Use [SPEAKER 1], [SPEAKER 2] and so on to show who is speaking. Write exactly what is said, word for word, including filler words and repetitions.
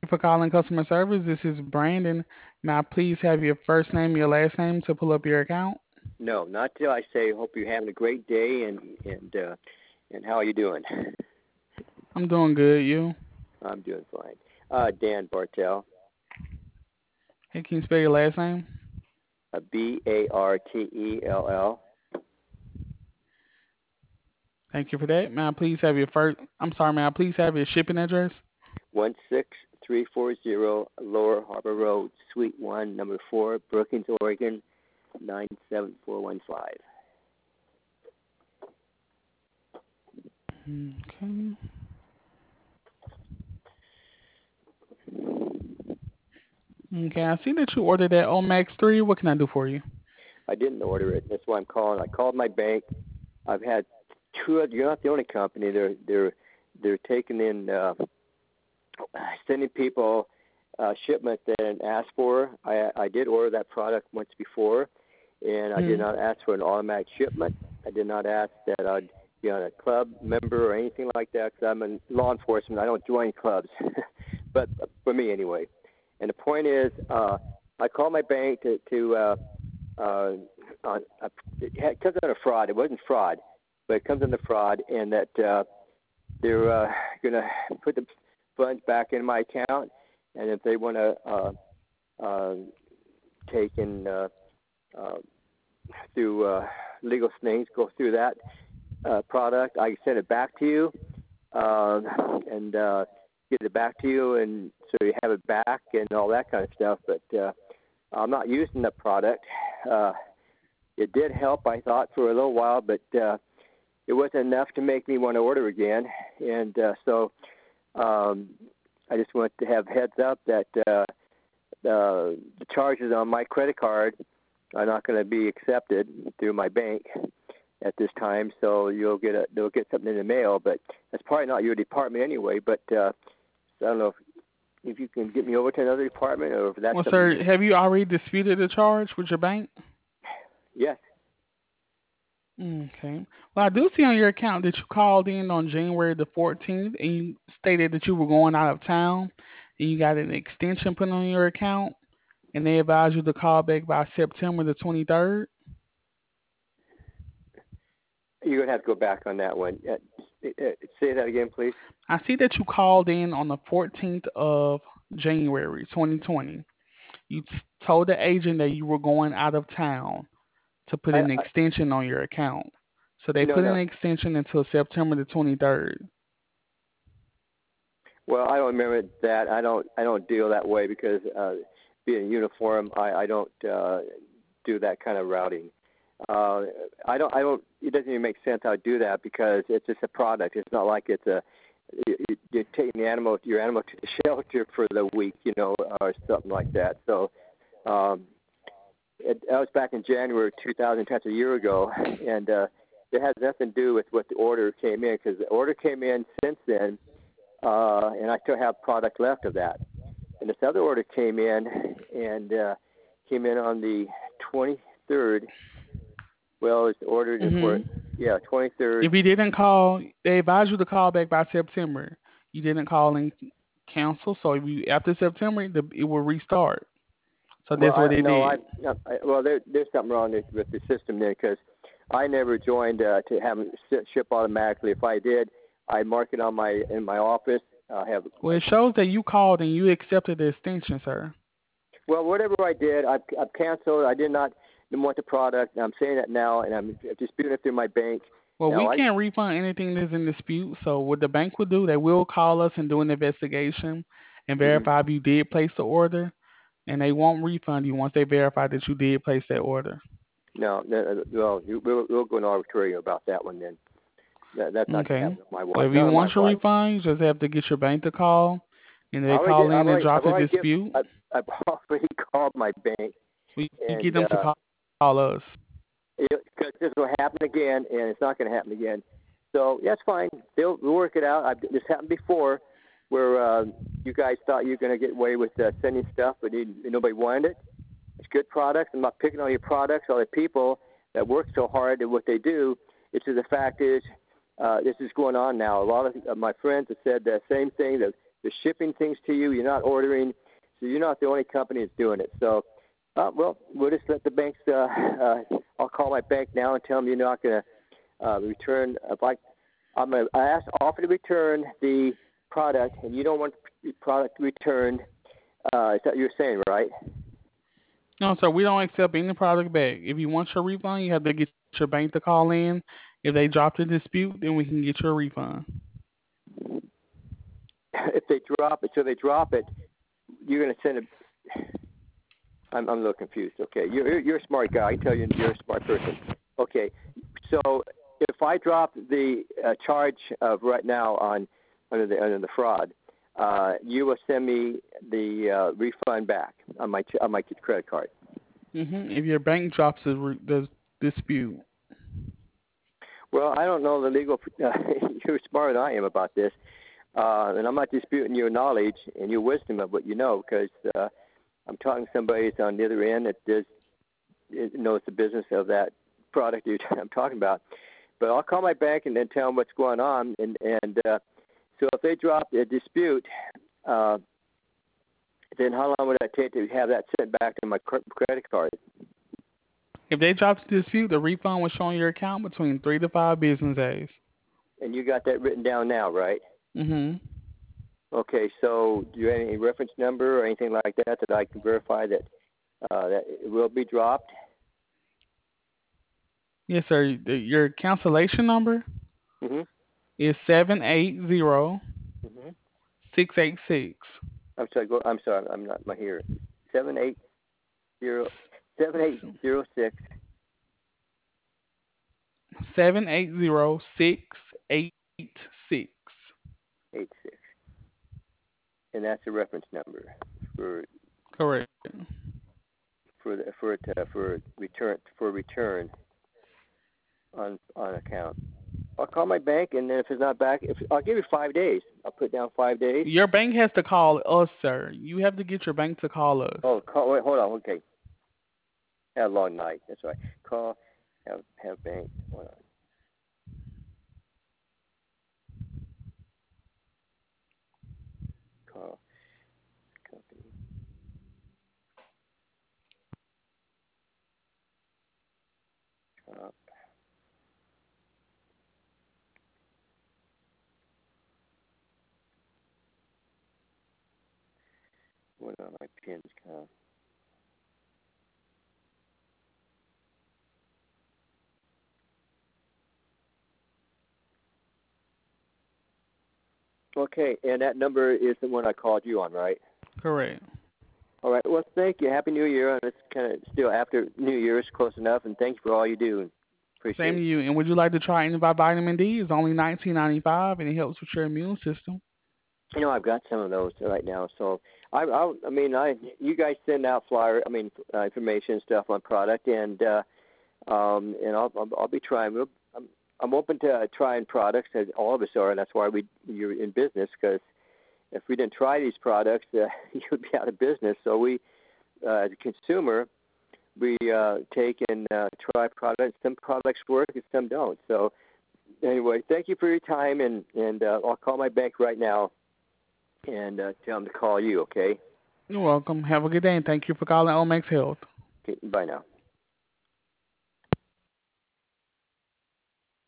[SPEAKER 1] for calling customer service. This is Brandon. May I please have your first name, your last name to pull up your account?
[SPEAKER 2] No, not till I say hope you're having a great day and and uh, and how are you doing?
[SPEAKER 1] I'm doing good. You?
[SPEAKER 2] I'm doing fine. Uh, Dan Bartel,
[SPEAKER 1] Hey, can you spell your last name?
[SPEAKER 2] uh, B A R T E L L.
[SPEAKER 1] Thank you for that. May I please have your first? I'm sorry. May I please have your shipping address?
[SPEAKER 2] One six three four zero Lower Harbor Road, Suite One, Number Four, Brookings, Oregon, nine seven four one five.
[SPEAKER 1] Okay. Okay. I see that you ordered that Omax three. What can I do for you?
[SPEAKER 2] I didn't order it. That's why I'm calling. I called my bank. I've had two. You're not the only company. They're they're they're taking in uh, sending people uh, shipment that I didn't ask for. I I did order that product once before, and I did
[SPEAKER 1] Hmm.
[SPEAKER 2] not ask for an automatic shipment. I did not ask that I'd be on a club member or anything like that because I'm in law enforcement. I don't join clubs, but for me anyway. And the point is, uh, I called my bank to to uh, uh, on, uh, it comes under fraud. It wasn't fraud, but it comes under fraud, and that uh, they're uh, going to put the funds back in my account, and if they want to uh, uh, take in uh, uh, through uh, legal things, go through that uh, product, I can send it back to you, uh, and uh, get it back to you, and so you have it back and all that kind of stuff. But uh, I'm not using the product. Uh, it did help, I thought, for a little while, but uh, it wasn't enough to make me want to order again. And uh, so um, I just want to have heads up that uh, uh, the charges on my credit card are not going to be accepted through my bank at this time. So you'll get a they'll get something in the mail, but that's probably not your department anyway. But uh, I don't know if, if you can get me over to another department or if that's
[SPEAKER 1] Well,
[SPEAKER 2] something.
[SPEAKER 1] sir, have you already disputed the charge with your bank?
[SPEAKER 2] Yes.
[SPEAKER 1] Okay. Well, I do see on your account that you called in on January the fourteenth and you stated that you were going out of town and you got an extension put on your account and they advised you to call back by September the twenty-third.
[SPEAKER 2] You're going to have to go back on that one. Uh, uh, say that again, please.
[SPEAKER 1] I see that you called in on the fourteenth of January twenty twenty. You t- told the agent that you were going out of town to put
[SPEAKER 2] I,
[SPEAKER 1] an
[SPEAKER 2] I
[SPEAKER 1] extension on your account. So they
[SPEAKER 2] no
[SPEAKER 1] put
[SPEAKER 2] no.
[SPEAKER 1] an extension until September the twenty-third.
[SPEAKER 2] Well, I don't remember that. I don't I don't deal that way because uh, being in uniform, I I don't uh, do that kind of routing. Uh, I don't I don't. It doesn't even make sense how I do that because it's just a product. It's not like it's a you, you- you're taking the animal your animal to the shelter for the week, you know, or something like that. So um, it, that was back in January two thousand. That's a year ago, and uh, it has nothing to do with what the order came in because the order came in since then, uh, and I still have product left of that. And this other order came in and uh, came in on the twenty-third. Well, it's ordered for
[SPEAKER 1] Mhm.
[SPEAKER 2] yeah twenty-third.
[SPEAKER 1] If you didn't call, they advised you to call back by September. You didn't call and cancel, so if you after September, the, it will restart. So
[SPEAKER 2] Well,
[SPEAKER 1] that's what
[SPEAKER 2] I
[SPEAKER 1] they
[SPEAKER 2] no, I,
[SPEAKER 1] did.
[SPEAKER 2] I well there, there's something wrong with with the system there because I never joined uh, to have it si- ship automatically. If I did, I mark it on my in my office. I have
[SPEAKER 1] Well, it shows that you called and you accepted the extension, sir.
[SPEAKER 2] well whatever I did, I've, I've canceled. I did not want the product. And I'm saying that now, and I'm disputing it through my bank.
[SPEAKER 1] Well, we
[SPEAKER 2] Now I
[SPEAKER 1] can't refund anything that's in dispute. So what the bank will do, they will call us and do an investigation and
[SPEAKER 2] mhm.
[SPEAKER 1] verify if you did place the order, and they won't refund you once they verify that you did place that order.
[SPEAKER 2] no, no, no, no, you- we'll, we'll go in arbitration about that one then. That, that's not going to
[SPEAKER 1] Okay.
[SPEAKER 2] happen on my
[SPEAKER 1] Well,
[SPEAKER 2] watch.
[SPEAKER 1] if you
[SPEAKER 2] Not on my
[SPEAKER 1] want your
[SPEAKER 2] watch.
[SPEAKER 1] refund, you just have to get your bank to call, and
[SPEAKER 2] I
[SPEAKER 1] they
[SPEAKER 2] already
[SPEAKER 1] call
[SPEAKER 2] did. I've
[SPEAKER 1] in and
[SPEAKER 2] already,
[SPEAKER 1] drop
[SPEAKER 2] I've
[SPEAKER 1] the
[SPEAKER 2] already give,
[SPEAKER 1] dispute.
[SPEAKER 2] I've, I've already called my bank,
[SPEAKER 1] We you get
[SPEAKER 2] and
[SPEAKER 1] them to
[SPEAKER 2] uh,
[SPEAKER 1] call, call us.
[SPEAKER 2] because this will happen again, and it's not going to happen again. So that's fine. They'll we'll work it out. I've, this happened before, where uh, you guys thought you were going to get away with uh, sending stuff, but you, nobody wanted it. It's good products. I'm not picking on your products or the people that work so hard at what they do. It's just the fact is, uh, this is going on now. A lot of uh, my friends have said the same thing. That they're shipping things to you. You're not ordering, so you're not the only company that's doing it. So, uh, well, we'll just let the banks. Uh, uh, I'll call my bank now and tell them you're not going to uh, return. If I, I'm going to ask, offer to return the product, and you don't want the product returned. Uh, is that what you're saying, right?
[SPEAKER 1] No, sir, we don't accept any product back. If you want your refund, you have to get your bank to call in. If they drop the dispute, then we can get your refund.
[SPEAKER 2] If they drop it, so they drop it, you're going to send it. I'm, I'm a little confused. Okay, you're, you're you're a smart guy. I can tell you you're a smart person. Okay, so if I drop the uh, charge of right now on under the under the fraud, uh, you will send me the uh, refund back on my on my credit card.
[SPEAKER 1] Hmm If your bank drops the, re- the dispute.
[SPEAKER 2] Well, I don't know the legal. Uh, you're smarter than I am about this, uh, and I'm not disputing your knowledge and your wisdom of what you know, because uh, I'm talking to somebody that's on the other end that does it knows the business of that product I'm talking about. But I'll call my bank and then tell them what's going on, and and uh, so if they drop a dispute, uh, then how long would that take to have that sent back to my credit card?
[SPEAKER 1] If they drop the dispute, the refund will show on your account between three to five business days.
[SPEAKER 2] And you got that written down now, right?
[SPEAKER 1] Mm-hmm.
[SPEAKER 2] Okay, so do you have any reference number or anything like that that I can verify that uh, that it will be dropped?
[SPEAKER 1] Yes, sir. The- Your cancellation number
[SPEAKER 2] Mm-hmm.
[SPEAKER 1] is seven eight zero
[SPEAKER 2] Mm-hmm.
[SPEAKER 1] six eight six.
[SPEAKER 2] I'm sorry. Go, I'm sorry. I'm not my hearer. Seven eight zero seven eight zero six
[SPEAKER 1] Seven eight zero six eight six.
[SPEAKER 2] eight six, and that's a reference number for
[SPEAKER 1] Correct.
[SPEAKER 2] for the, for it uh, for return for return on on account. I'll call my bank, and then if it's not back, if I'll give you five days. I'll put down five days.
[SPEAKER 1] Your bank has to call us, sir. You have to get your bank to call us.
[SPEAKER 2] Oh, call. Wait, hold on. Okay. Had a long night. That's right. Call. Have have bank. Hold on. Call company. Drop. What are my pins? Call. Okay, and that number is the one I called you on, right?
[SPEAKER 1] Correct.
[SPEAKER 2] All right. Well, thank you. Happy New Year. And it's kind of still after New Year. It's close enough. And thank you for all you do. Appreciate
[SPEAKER 1] Same to
[SPEAKER 2] it.
[SPEAKER 1] you. And would you like to try Invite Vitamin D? It's only nineteen ninety five, and it helps with your immune system.
[SPEAKER 2] You know, I've got some of those right now. So I, I, I mean, I, you guys send out flyer, I mean, uh, information and stuff on product, and uh, um, and I'll, I'll, I'll be trying. We'll, I'm, I'm open to uh, trying products, as all of us are, and that's why we you're in business. Because if we didn't try these products, uh, you would be out of business. So we, uh, as a consumer, we uh, take and uh, try products. Some products work and some don't. So anyway, thank you for your time, and and uh, I'll call my bank right now and uh, tell them to call you. Okay.
[SPEAKER 1] You're welcome. Have a good day, and thank you for calling Omex Health.
[SPEAKER 2] Okay. Bye now.